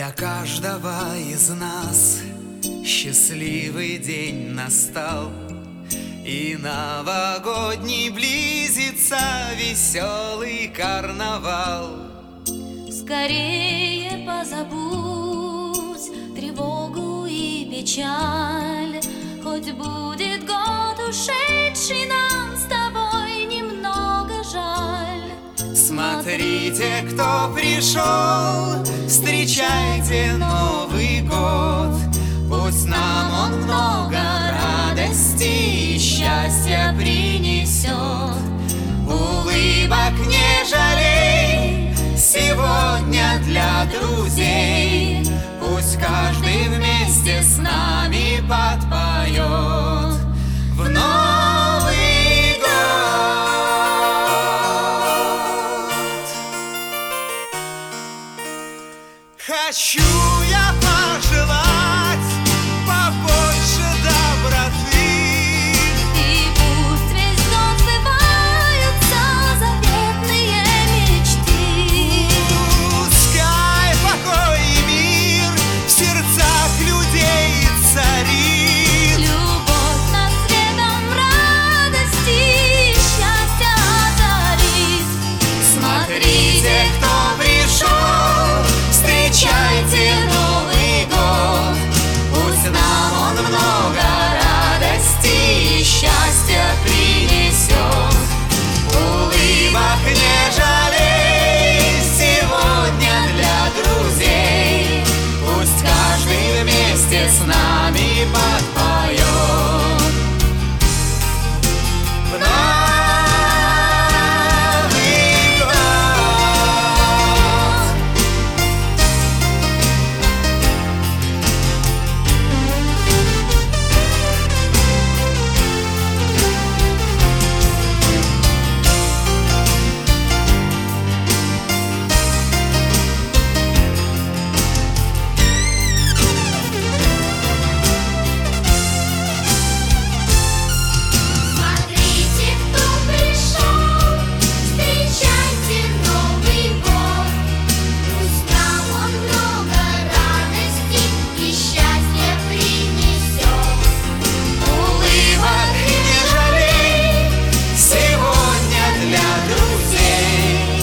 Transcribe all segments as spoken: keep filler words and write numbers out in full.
Для каждого из нас счастливый день настал, и новогодний близится веселый карнавал. Скорее позабудь тревогу и печаль, хоть будет год ушедший, нам с тобой немного жаль. Смотрите, кто пришел, встречайте Новый год. Пусть нам он много радости и счастья принесет. Улыбок не жалей сегодня для друзей. Пусть каждый вместе с нами подпоет в Новый год. Хочу я пожелать побольше доброты, И пусть весь год сбываются заветные мечты. пускай покой и мир в сердцах людей царит. Любовь над светом радости и счастья озарит. Смотрите, кто пришел, встречайте Новый год. Пусть нам он много радости и счастья принесет. Улыбок не жалей сегодня для друзей. Пусть каждый вместе с нами подпоет в Новый год. Смотрите, кто пришел, встречайте Новый год. Пусть нам он много радости и счастья принесет. Улыбок не жалей сегодня для друзей.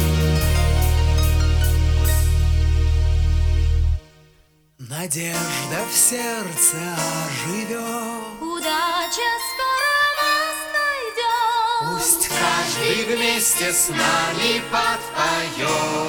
Надежда в сердце оживет. Удача скоро нас найдет. Пусть каждый вместе с нами подпоет.